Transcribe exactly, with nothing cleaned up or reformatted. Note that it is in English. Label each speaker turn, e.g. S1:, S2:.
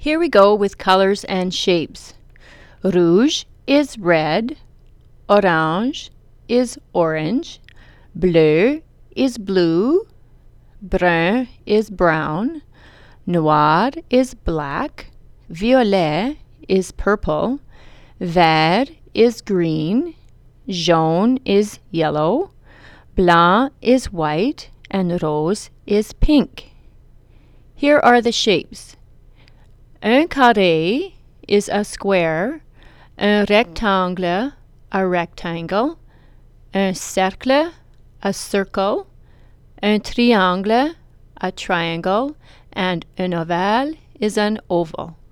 S1: Here we go with colors and shapes. Rouge is red, orange is orange, bleu is blue, brun is brown, noir is black, violet is purple, vert is green, jaune is yellow, blanc is white, and rose is pink. Here are the shapes. Un carré is a square, un rectangle, a rectangle, un cercle, a circle, un triangle, a triangle, and un ovale is an oval.